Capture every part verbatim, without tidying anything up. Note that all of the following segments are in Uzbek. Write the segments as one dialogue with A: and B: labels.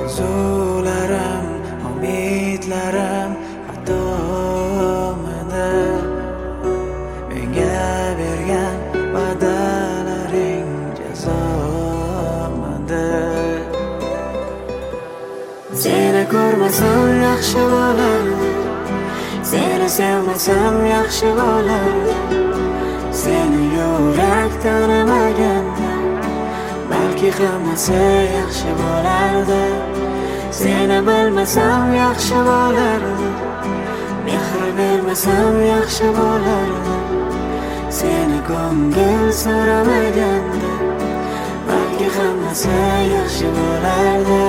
A: Orzularim, umidlarim xatomidi? Menga bergan va'dalaring jazomidi? Seni ko'rmasam yaxshi bo'lardi, seni sevmasam yaxshi bo'lardi. Seni yurak tanimaganda balki hammasi yaxshi bo'lardi. Seni bilmasam yaxshi bo'lardi, mehr bermasam yaxshi bo'lardi. Seni ko'ngil so'ramaganda balki hammasi yaxshi bo'lardi.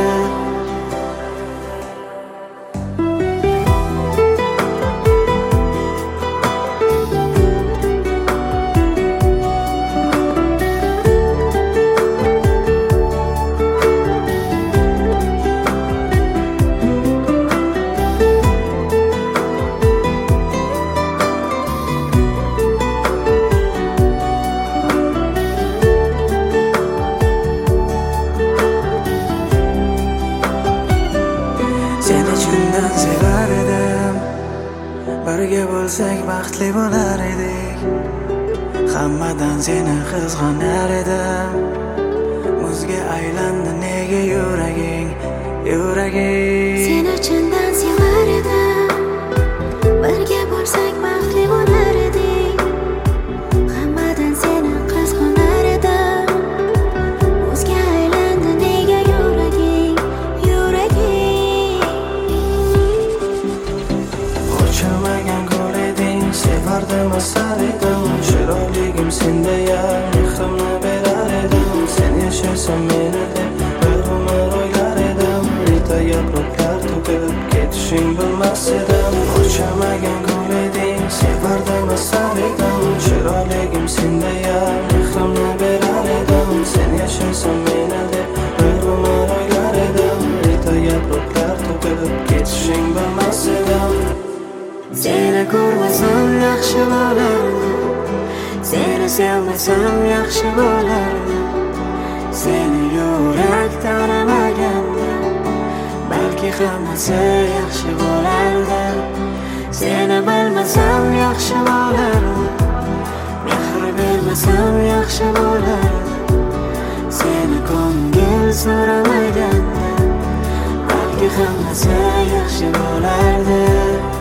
A: Seni chindan sevar edim, birga bo'lsak baxtli bo'lar edik. Hammadan seni qizg'anar edim. Muzga aylandi nega yuraging, yuraging.
B: Seni chindan sevar edim, birga bo'lsak baxtli bo'lar edik. Hammadan seni qizg'anar edim. Muzga aylandi nega yuraging, yuraging.
A: Ochilmagan gul eding, sevardim asar edim. Chiroyligim senda ya, mehrimni berar edim. Sen yashaysan meni deb bir umr o'ylar edim. Rita yaproqlar to'kib ketishing bilmas edim. Ochilmagan gul eding, sevardim asar edim. Chiroyligim senda ya, mehrimni berar edim. Sen yashaysan meni deb bir umr o'ylar edim. Rita yaproqlar to'kib ketishing bilmas edim. Seni ko'rmasam yaxshi bo'lardi, seni sevmasam yaxshi bo'lardi. Seni yurak tanimaganda balki hammasi yaxshi bo'lardi. Seni bilmasam yaxshi bo'lardi, mehr bermasam yaxshi bo'lardi. Seni ko'ngil so'ramaganda balki hammasi yaxshi bo'lardi.